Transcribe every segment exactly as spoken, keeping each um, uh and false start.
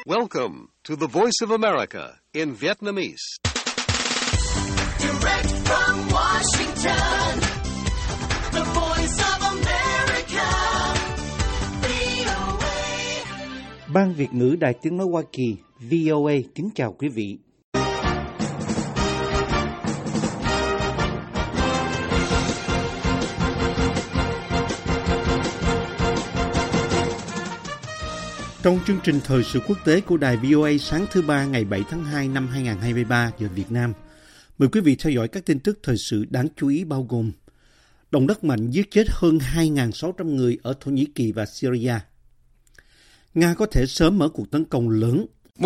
Welcome to the Voice of America in Vietnamese. Direct from Washington, the Voice of America, vê o a. Ban Việt ngữ Đài Tiếng nói Hoa Kỳ, vê o a kính chào quý vị. Trong chương trình thời sự quốc tế của Đài vê o a sáng thứ Ba ngày bảy tháng hai năm hai nghìn không trăm hai mươi ba giờ Việt Nam, mời quý vị theo dõi các tin tức thời sự đáng chú ý bao gồm: động đất mạnh giết chết hơn hai nghìn sáu trăm người ở Thổ Nhĩ Kỳ và Syria. Nga có thể sớm mở cuộc tấn công lớn.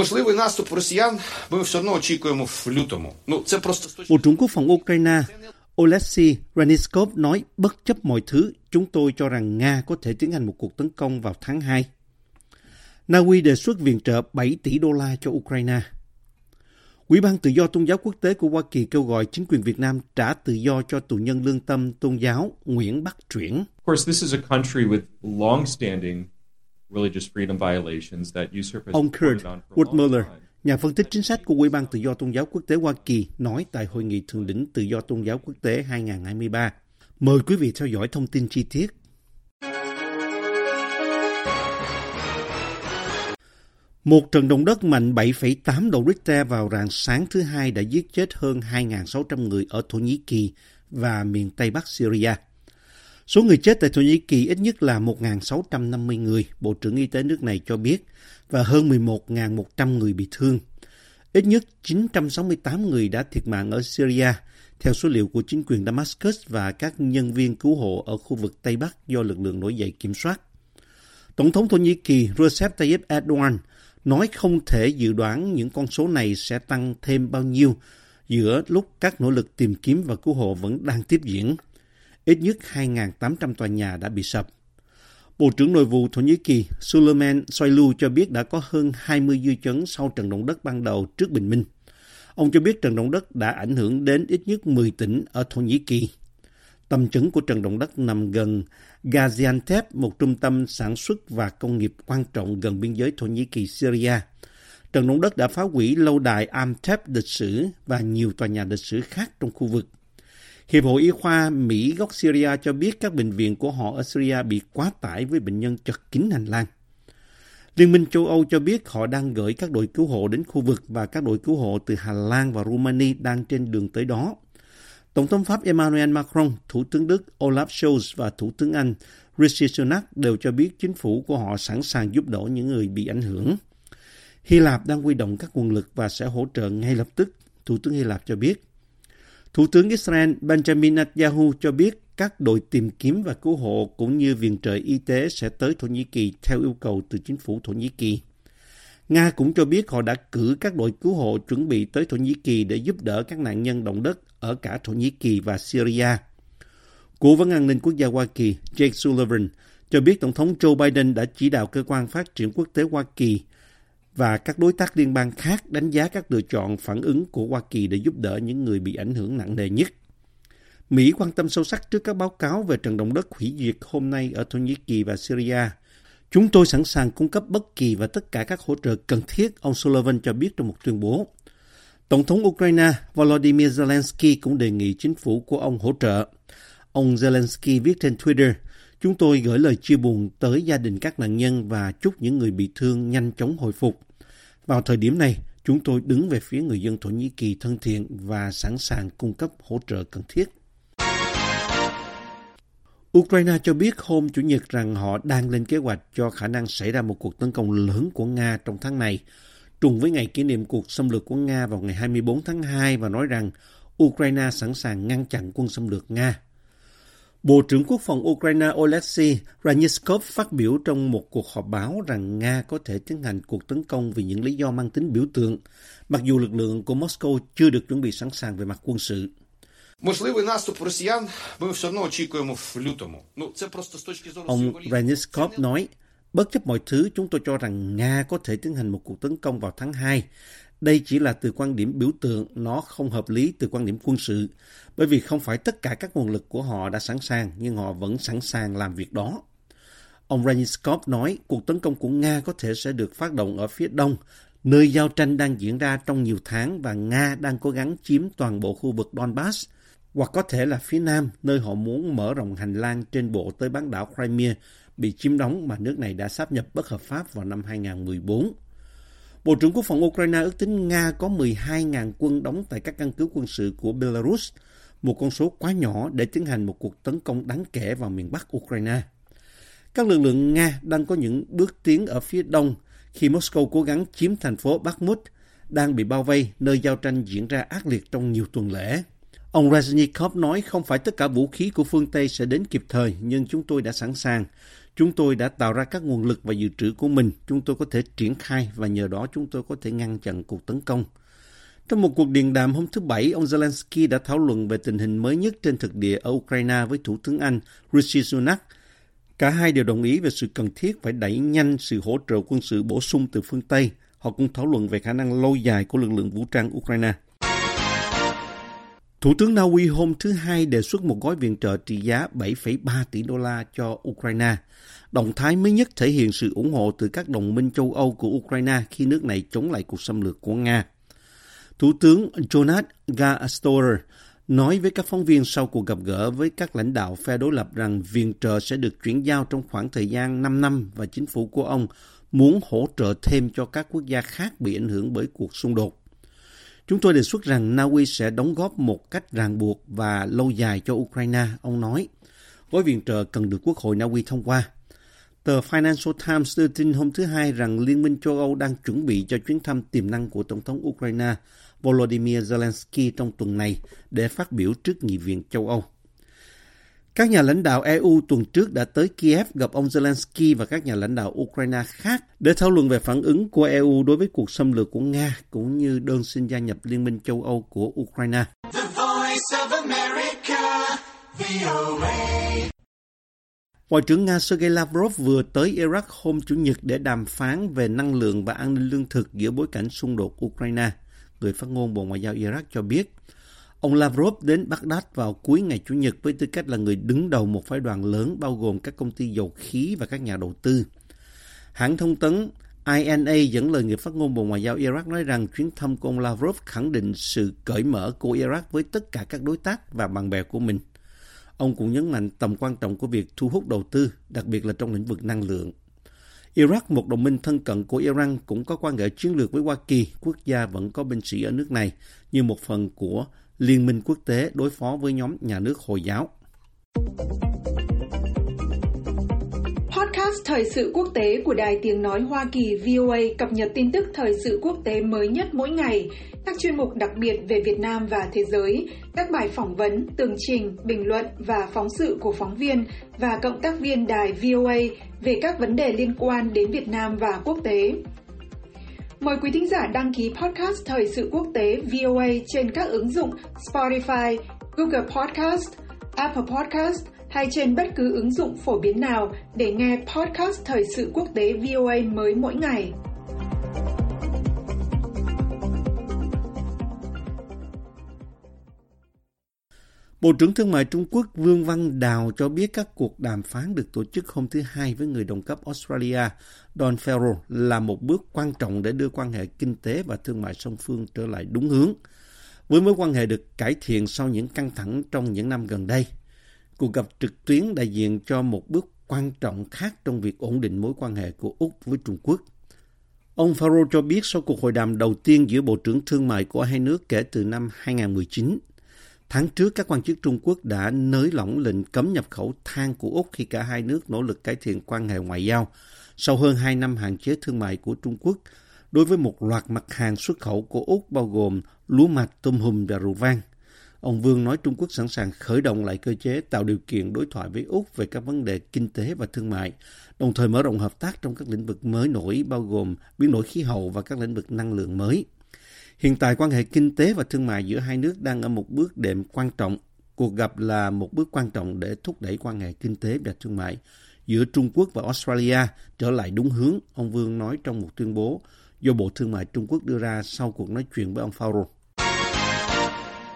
Bộ trưởng Quốc phòng Ukraine Oleksiy Reznikov nói bất chấp mọi thứ, chúng tôi cho rằng Nga có thể tiến hành một cuộc tấn công vào tháng hai. Na Uy đề xuất viện trợ bảy tỷ đô la cho Ukraine. Ủy ban Tự do Tôn giáo Quốc tế của Hoa Kỳ kêu gọi chính quyền Việt Nam trả tự do cho tù nhân lương tâm tôn giáo Nguyễn Bắc Truyển. Of course, this is a country with long-standing religious freedom violations that U S A P has Ông Kurt reported on for a long Woodmuller, time. nhà phân tích chính sách của Ủy ban Tự do Tôn giáo Quốc tế Hoa Kỳ, nói tại Hội nghị Thượng đỉnh Tự do Tôn giáo Quốc tế hai nghìn không trăm hai mươi ba. Mời quý vị theo dõi thông tin chi tiết. Một trận động đất mạnh bảy phẩy tám độ Richter vào rạng sáng thứ Hai đã giết chết hơn hai nghìn sáu trăm người ở Thổ Nhĩ Kỳ và miền Tây Bắc Syria. Số người chết tại Thổ Nhĩ Kỳ ít nhất là một nghìn sáu trăm năm mươi người, Bộ trưởng Y tế nước này cho biết, và hơn mười một nghìn một trăm người bị thương. Ít nhất chín trăm sáu mươi tám người đã thiệt mạng ở Syria, theo số liệu của chính quyền Damascus và các nhân viên cứu hộ ở khu vực Tây Bắc do lực lượng nổi dậy kiểm soát. Tổng thống Thổ Nhĩ Kỳ Recep Tayyip Erdogan nói không thể dự đoán những con số này sẽ tăng thêm bao nhiêu giữa lúc các nỗ lực tìm kiếm và cứu hộ vẫn đang tiếp diễn. Ít nhất hai nghìn tám trăm tòa nhà đã bị sập. Bộ trưởng Nội vụ Thổ Nhĩ Kỳ Süleyman Soylu cho biết đã có hơn hai mươi dư chấn sau trận động đất ban đầu trước bình minh. Ông cho biết trận động đất đã ảnh hưởng đến ít nhất mười tỉnh ở Thổ Nhĩ Kỳ. Tâm chấn của trận động đất nằm gần Gaziantep, một trung tâm sản xuất và công nghiệp quan trọng gần biên giới Thổ Nhĩ Kỳ-Syria. Trận động đất đã phá hủy lâu đài Amtep lịch sử và nhiều tòa nhà lịch sử khác trong khu vực. Hiệp hội Y khoa Mỹ gốc Syria cho biết các bệnh viện của họ ở Syria bị quá tải với bệnh nhân chật kín hành lang. Liên minh châu Âu cho biết họ đang gửi các đội cứu hộ đến khu vực và các đội cứu hộ từ Hà Lan và Romania đang trên đường tới đó. Tổng thống Pháp Emmanuel Macron, Thủ tướng Đức Olaf Scholz và Thủ tướng Anh Rishi Sunak đều cho biết chính phủ của họ sẵn sàng giúp đỡ những người bị ảnh hưởng. Hy Lạp đang huy động các nguồn lực và sẽ hỗ trợ ngay lập tức, Thủ tướng Hy Lạp cho biết. Thủ tướng Israel Benjamin Netanyahu cho biết các đội tìm kiếm và cứu hộ cũng như viện trợ y tế sẽ tới Thổ Nhĩ Kỳ theo yêu cầu từ chính phủ Thổ Nhĩ Kỳ. Nga cũng cho biết họ đã cử các đội cứu hộ chuẩn bị tới Thổ Nhĩ Kỳ để giúp đỡ các nạn nhân động đất ở cả Thổ Nhĩ Kỳ và Syria. Cố vấn an ninh quốc gia Hoa Kỳ Jake Sullivan cho biết Tổng thống Joe Biden đã chỉ đạo Cơ quan Phát triển Quốc tế Hoa Kỳ và các đối tác liên bang khác đánh giá các lựa chọn phản ứng của Hoa Kỳ để giúp đỡ những người bị ảnh hưởng nặng nề nhất. Mỹ quan tâm sâu sắc trước các báo cáo về trận động đất hủy diệt hôm nay ở Thổ Nhĩ Kỳ và Syria. Chúng tôi sẵn sàng cung cấp bất kỳ và tất cả các hỗ trợ cần thiết, ông Sullivan cho biết trong một tuyên bố. Tổng thống Ukraine Volodymyr Zelensky cũng đề nghị chính phủ của ông hỗ trợ. Ông Zelensky viết trên Twitter, chúng tôi gửi lời chia buồn tới gia đình các nạn nhân và chúc những người bị thương nhanh chóng hồi phục. Vào thời điểm này, chúng tôi đứng về phía người dân Thổ Nhĩ Kỳ thân thiện và sẵn sàng cung cấp hỗ trợ cần thiết. Ukraine cho biết hôm Chủ nhật rằng họ đang lên kế hoạch cho khả năng xảy ra một cuộc tấn công lớn của Nga trong tháng này, trùng với ngày kỷ niệm cuộc xâm lược của Nga vào ngày hai mươi bốn tháng hai và nói rằng Ukraine sẵn sàng ngăn chặn quân xâm lược Nga. Bộ trưởng Quốc phòng Ukraine Oleksiy Reznikov phát biểu trong một cuộc họp báo rằng Nga có thể tiến hành cuộc tấn công vì những lý do mang tính biểu tượng, mặc dù lực lượng của Moscow chưa được chuẩn bị sẵn sàng về mặt quân sự. Ông Reznikov nói, bất chấp mọi thứ, chúng tôi cho rằng Nga có thể tiến hành một cuộc tấn công vào tháng hai. Đây chỉ là từ quan điểm biểu tượng, nó không hợp lý từ quan điểm quân sự, bởi vì không phải tất cả các nguồn lực của họ đã sẵn sàng, nhưng họ vẫn sẵn sàng làm việc đó. Ông Ryzhikov nói cuộc tấn công của Nga có thể sẽ được phát động ở phía đông, nơi giao tranh đang diễn ra trong nhiều tháng và Nga đang cố gắng chiếm toàn bộ khu vực Donbass, hoặc có thể là phía nam, nơi họ muốn mở rộng hành lang trên bộ tới bán đảo Crimea bị chiếm đóng mà nước này đã sáp nhập bất hợp pháp vào năm hai nghìn không trăm mười bốn. Bộ trưởng Quốc phòng Ukraine ước tính Nga có mười hai nghìn quân đóng tại các căn cứ quân sự của Belarus, một con số quá nhỏ để tiến hành một cuộc tấn công đáng kể vào miền Bắc Ukraine. Các lực lượng Nga đang có những bước tiến ở phía đông khi Moscow cố gắng chiếm thành phố Bakhmut, đang bị bao vây, nơi giao tranh diễn ra ác liệt trong nhiều tuần lễ. Ông Reznikov nói không phải tất cả vũ khí của phương Tây sẽ đến kịp thời, nhưng chúng tôi đã sẵn sàng. Chúng tôi đã tạo ra các nguồn lực và dự trữ của mình. Chúng tôi có thể triển khai và nhờ đó chúng tôi có thể ngăn chặn cuộc tấn công. Trong một cuộc điện đàm hôm thứ Bảy, ông Zelensky đã thảo luận về tình hình mới nhất trên thực địa ở Ukraine với Thủ tướng Anh Rishi Sunak. Cả hai đều đồng ý về sự cần thiết phải đẩy nhanh sự hỗ trợ quân sự bổ sung từ phương Tây. Họ cũng thảo luận về khả năng lâu dài của lực lượng vũ trang Ukraine. Thủ tướng Na Uy hôm thứ Hai đề xuất một gói viện trợ trị giá bảy phẩy ba tỷ đô la cho Ukraine. Động thái mới nhất thể hiện sự ủng hộ từ các đồng minh châu Âu của Ukraine khi nước này chống lại cuộc xâm lược của Nga. Thủ tướng Jonas Gahr nói với các phóng viên sau cuộc gặp gỡ với các lãnh đạo phe đối lập rằng viện trợ sẽ được chuyển giao trong khoảng thời gian năm năm và chính phủ của ông muốn hỗ trợ thêm cho các quốc gia khác bị ảnh hưởng bởi cuộc xung đột. Chúng tôi đề xuất rằng Na Uy sẽ đóng góp một cách ràng buộc và lâu dài cho Ukraine, ông nói. Gói viện trợ cần được Quốc hội Na Uy thông qua. Tờ Financial Times đưa tin hôm thứ Hai rằng Liên minh châu Âu đang chuẩn bị cho chuyến thăm tiềm năng của Tổng thống Ukraine Volodymyr Zelensky trong tuần này để phát biểu trước Nghị viện châu Âu. Các nhà lãnh đạo e u tuần trước đã tới Kiev gặp ông Zelensky và các nhà lãnh đạo Ukraine khác để thảo luận về phản ứng của e u đối với cuộc xâm lược của Nga cũng như đơn xin gia nhập Liên minh châu Âu của Ukraine. The Voice of America, vê o a. Ngoại trưởng Nga Sergei Lavrov vừa tới Iraq hôm Chủ nhật để đàm phán về năng lượng và an ninh lương thực giữa bối cảnh xung đột Ukraine. Người phát ngôn Bộ Ngoại giao Iraq cho biết, ông Lavrov đến Baghdad vào cuối ngày Chủ nhật với tư cách là người đứng đầu một phái đoàn lớn bao gồm các công ty dầu khí và các nhà đầu tư. Hãng thông tấn i en a dẫn lời người phát ngôn Bộ Ngoại giao Iraq nói rằng chuyến thăm của ông Lavrov khẳng định sự cởi mở của Iraq với tất cả các đối tác và bạn bè của mình. Ông cũng nhấn mạnh tầm quan trọng của việc thu hút đầu tư, đặc biệt là trong lĩnh vực năng lượng. Iraq, một đồng minh thân cận của Iran, cũng có quan hệ chiến lược với Hoa Kỳ. Quốc gia vẫn có binh sĩ ở nước này như một phần của Liên minh quốc tế đối phó với nhóm nhà nước Hồi giáo. Podcast Thời sự quốc tế của Đài Tiếng Nói Hoa Kỳ vê o a cập nhật tin tức thời sự quốc tế mới nhất mỗi ngày, các chuyên mục đặc biệt về Việt Nam và thế giới, các bài phỏng vấn, tường trình, bình luận và phóng sự của phóng viên và cộng tác viên đài vê o a về các vấn đề liên quan đến Việt Nam và quốc tế. Mời quý thính giả đăng ký podcast Thời sự quốc tế vê o a trên các ứng dụng Spotify, Google Podcast, Apple Podcast hay trên bất cứ ứng dụng phổ biến nào để nghe podcast Thời sự quốc tế vê o a mới mỗi ngày. Bộ trưởng Thương mại Trung Quốc Vương Văn Đào cho biết các cuộc đàm phán được tổ chức hôm thứ Hai với người đồng cấp Australia Don Farrell là một bước quan trọng để đưa quan hệ kinh tế và thương mại song phương trở lại đúng hướng, với mối quan hệ được cải thiện sau những căng thẳng trong những năm gần đây. Cuộc gặp trực tuyến đại diện cho một bước quan trọng khác trong việc ổn định mối quan hệ của Úc với Trung Quốc. Ông Farrell cho biết sau cuộc hội đàm đầu tiên giữa Bộ trưởng Thương mại của hai nước kể từ năm hai nghìn không trăm mười chín, tháng trước các quan chức Trung Quốc đã nới lỏng lệnh cấm nhập khẩu than của Úc khi cả hai nước nỗ lực cải thiện quan hệ ngoại giao sau hơn hai năm hạn chế thương mại của Trung Quốc đối với một loạt mặt hàng xuất khẩu của Úc bao gồm lúa mạch, tôm hùm và rượu vang. Ông Vương nói Trung Quốc sẵn sàng khởi động lại cơ chế tạo điều kiện đối thoại với Úc về các vấn đề kinh tế và thương mại, đồng thời mở rộng hợp tác trong các lĩnh vực mới nổi bao gồm biến đổi khí hậu và các lĩnh vực năng lượng mới. Hiện tại, quan hệ kinh tế và thương mại giữa hai nước đang ở một bước đệm quan trọng. Cuộc gặp là một bước quan trọng để thúc đẩy quan hệ kinh tế và thương mại giữa Trung Quốc và Australia trở lại đúng hướng, ông Vương nói trong một tuyên bố do Bộ Thương mại Trung Quốc đưa ra sau cuộc nói chuyện với ông Farrell.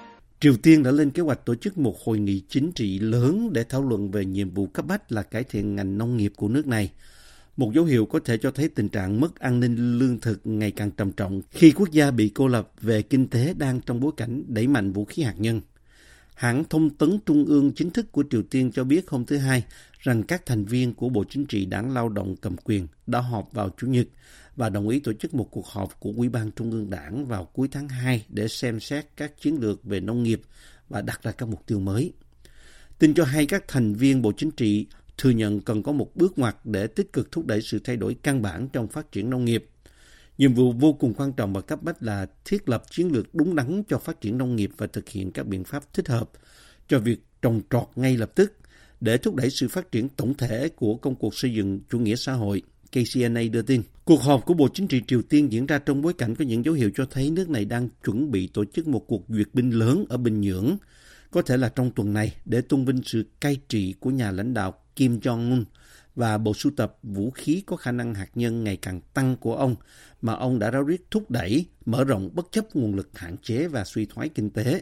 Triều Tiên đã lên kế hoạch tổ chức một hội nghị chính trị lớn để thảo luận về nhiệm vụ cấp bách là cải thiện ngành nông nghiệp của nước này. Một dấu hiệu có thể cho thấy tình trạng mất an ninh lương thực ngày càng trầm trọng khi quốc gia bị cô lập về kinh tế đang trong bối cảnh đẩy mạnh vũ khí hạt nhân. Hãng thông tấn Trung ương chính thức của Triều Tiên cho biết hôm thứ Hai rằng các thành viên của Bộ Chính trị Đảng Lao động cầm quyền đã họp vào Chủ nhật và đồng ý tổ chức một cuộc họp của Ủy ban Trung ương Đảng vào cuối tháng hai để xem xét các chiến lược về nông nghiệp và đặt ra các mục tiêu mới. Tin cho hay các thành viên Bộ Chính trị thừa nhận cần có một bước ngoặt để tích cực thúc đẩy sự thay đổi căn bản trong phát triển nông nghiệp. Nhiệm vụ vô cùng quan trọng và cấp bách là thiết lập chiến lược đúng đắn cho phát triển nông nghiệp và thực hiện các biện pháp thích hợp cho việc trồng trọt ngay lập tức để thúc đẩy sự phát triển tổng thể của công cuộc xây dựng chủ nghĩa xã hội, K C N A đưa tin. Cuộc họp của Bộ Chính trị Triều Tiên diễn ra trong bối cảnh có những dấu hiệu cho thấy nước này đang chuẩn bị tổ chức một cuộc duyệt binh lớn ở Bình Nhưỡng, có thể là trong tuần này, để tôn vinh sự cai trị của nhà lãnh đạo Kim Jong-un và bộ sưu tập vũ khí có khả năng hạt nhân ngày càng tăng của ông mà ông đã ráo riết thúc đẩy, mở rộng bất chấp nguồn lực hạn chế và suy thoái kinh tế.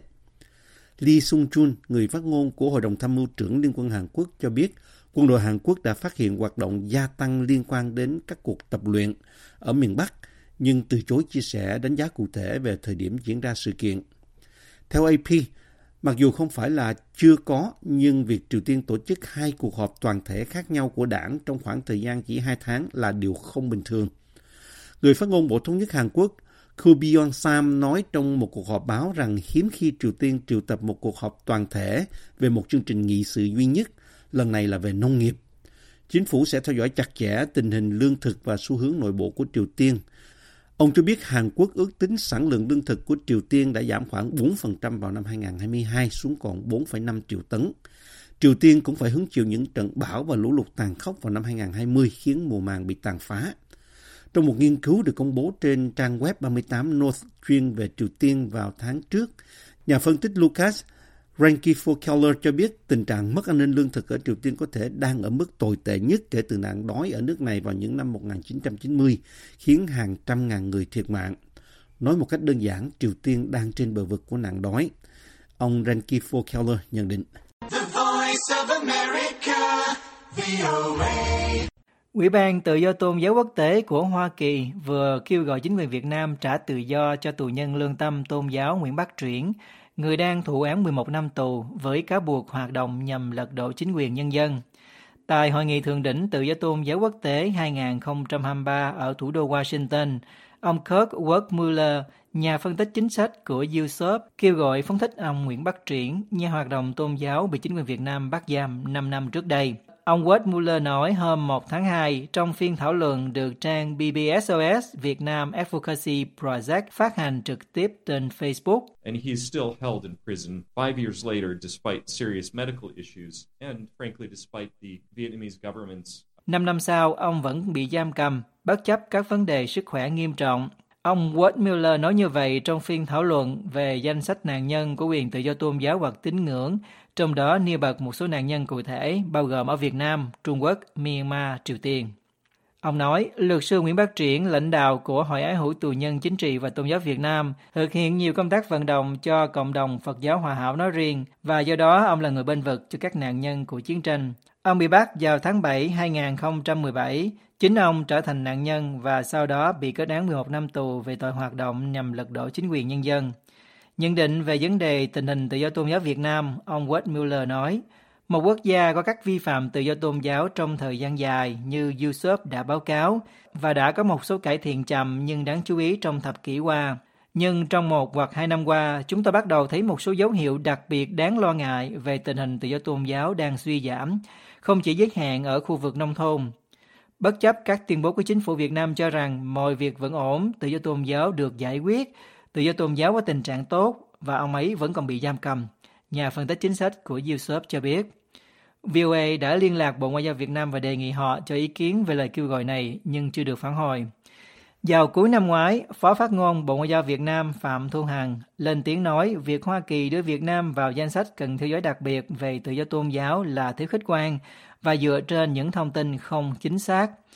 Lee Sung-chun, người phát ngôn của Hội đồng Tham mưu trưởng Liên quân Hàn Quốc cho biết quân đội Hàn Quốc đã phát hiện hoạt động gia tăng liên quan đến các cuộc tập luyện ở miền Bắc, nhưng từ chối chia sẻ đánh giá cụ thể về thời điểm diễn ra sự kiện. Theo A P, mặc dù không phải là chưa có, nhưng việc Triều Tiên tổ chức hai cuộc họp toàn thể khác nhau của đảng trong khoảng thời gian chỉ hai tháng là điều không bình thường. Người phát ngôn Bộ Thống nhất Hàn Quốc Koo Byung-sam nói trong một cuộc họp báo rằng hiếm khi Triều Tiên triệu tập một cuộc họp toàn thể về một chương trình nghị sự duy nhất, lần này là về nông nghiệp. Chính phủ sẽ theo dõi chặt chẽ tình hình lương thực và xu hướng nội bộ của Triều Tiên. Ông cho biết Hàn Quốc ước tính sản lượng lương thực của Triều Tiên đã giảm khoảng bốn phần trăm vào năm hai không hai hai xuống còn bốn phẩy năm triệu tấn. Triều Tiên cũng phải hứng chịu những trận bão và lũ lụt tàn khốc vào năm hai không hai không khiến mùa màng bị tàn phá. Trong một nghiên cứu được công bố trên trang web ba mươi tám North chuyên về Triều Tiên vào tháng trước, nhà phân tích Lucas Rankifokeller cho biết tình trạng mất an ninh lương thực ở Triều Tiên có thể đang ở mức tồi tệ nhất kể từ nạn đói ở nước này vào những năm một nghìn chín trăm chín mươi, khiến hàng trăm ngàn người thiệt mạng. Nói một cách đơn giản, Triều Tiên đang trên bờ vực của nạn đói. Ông Rankifokeller nhận định. The Voice of America, V O A. Ủy ban Tự do Tôn giáo Quốc tế của Hoa Kỳ vừa kêu gọi chính quyền Việt Nam trả tự do cho tù nhân lương tâm tôn giáo Nguyễn Bắc Truyển, người đang thụ án mười một năm tù với cáo buộc hoạt động nhằm lật đổ chính quyền nhân dân. Tại Hội nghị Thượng đỉnh Tự do Tôn giáo Quốc tế hai không hai ba ở thủ đô Washington, ông Kirk Wertmuller, nhà phân tích chính sách của YouSoap, kêu gọi phóng thích ông Nguyễn Bắc Truyển, nhà hoạt động tôn giáo bị chính quyền Việt Nam bắt giam năm năm trước đây. Ông Wertmuller nói hôm một tháng hai trong phiên thảo luận được trang B B S O S Việt Nam Advocacy Project phát hành trực tiếp trên Facebook. And he is still held in prison five years later despite serious medical issues and frankly despite the Vietnamese government's. Năm năm sau, ông vẫn bị giam cầm, bất chấp các vấn đề sức khỏe nghiêm trọng. Ông Wertmuller nói như vậy trong phiên thảo luận về danh sách nạn nhân của quyền tự do tôn giáo hoặc tín ngưỡng, trong đó nêu bật một số nạn nhân cụ thể, bao gồm ở Việt Nam, Trung Quốc, Myanmar, Triều Tiên. Ông nói, luật sư Nguyễn Bắc Truyển, lãnh đạo của Hội Ái hữu tù nhân chính trị và tôn giáo Việt Nam, thực hiện nhiều công tác vận động cho cộng đồng Phật giáo Hòa hảo nói riêng, và do đó ông là người bênh vực cho các nạn nhân của chiến tranh. Ông bị bắt vào tháng bảy hai không một bảy, chính ông trở thành nạn nhân và sau đó bị kết án mười một năm tù về tội hoạt động nhằm lật đổ chính quyền nhân dân. Nhận định về vấn đề tình hình tự do tôn giáo Việt Nam, ông Wertmuller nói, một quốc gia có các vi phạm tự do tôn giáo trong thời gian dài như YouSoap đã báo cáo và đã có một số cải thiện chậm nhưng đáng chú ý trong thập kỷ qua. Nhưng trong một hoặc hai năm qua, chúng ta bắt đầu thấy một số dấu hiệu đặc biệt đáng lo ngại về tình hình tự do tôn giáo đang suy giảm, không chỉ giới hạn ở khu vực nông thôn. Bất chấp các tuyên bố của chính phủ Việt Nam cho rằng mọi việc vẫn ổn, tự do tôn giáo được giải quyết, tự do tôn giáo có tình trạng tốt và ông ấy vẫn còn bị giam cầm, nhà phân tích chính sách của YouSoap cho biết. vê o a đã liên lạc Bộ Ngoại giao Việt Nam và đề nghị họ cho ý kiến về lời kêu gọi này nhưng chưa được phản hồi. Vào cuối năm ngoái, Phó Phát ngôn Bộ Ngoại giao Việt Nam Phạm Thu Hằng lên tiếng nói việc Hoa Kỳ đưa Việt Nam vào danh sách cần theo dõi đặc biệt về tự do tôn giáo là thiếu khách quan và dựa trên những thông tin không chính xác.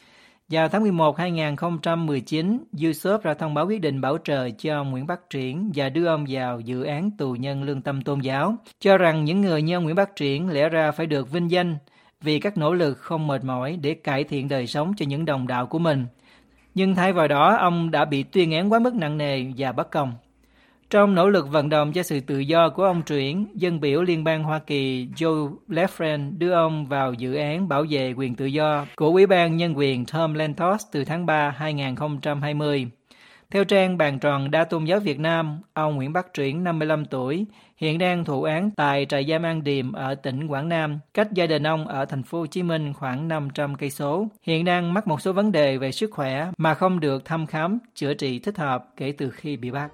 Vào tháng mười một năm hai nghìn không trăm mười chín, YouTube ra thông báo quyết định bảo trợ cho ông Nguyễn Bắc Triển và đưa ông vào dự án tù nhân lương tâm tôn giáo, cho rằng những người như ông Nguyễn Bắc Triển lẽ ra phải được vinh danh vì các nỗ lực không mệt mỏi để cải thiện đời sống cho những đồng đạo của mình. Nhưng thay vào đó, ông đã bị tuyên án quá mức nặng nề và bất công. Trong nỗ lực vận động cho sự tự do của ông Triển, dân biểu Liên bang Hoa Kỳ Joe Lefren đưa ông vào dự án bảo vệ quyền tự do của Ủy ban Nhân quyền Tom Lantos từ tháng ba năm hai nghìn không trăm hai mươi. Theo trang Bàn tròn Đa tôn giáo Việt Nam, ông Nguyễn Bắc Triển, năm mươi lăm tuổi, hiện đang thụ án tại trại giam An Điềm ở tỉnh Quảng Nam, cách gia đình ông ở thành phố Hồ Chí Minh khoảng năm trăm cây số. Hiện đang mắc một số vấn đề về sức khỏe mà không được thăm khám, chữa trị thích hợp kể từ khi bị bắt.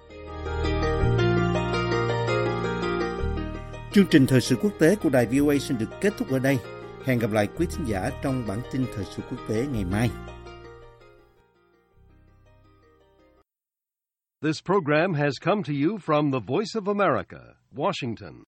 Chương trình Thời sự quốc tế của đài vê o a xin được kết thúc ở đây. Hẹn gặp lại quý thính giả trong bản tin Thời sự quốc tế ngày mai. This program has come to you from the Voice of America, Washington.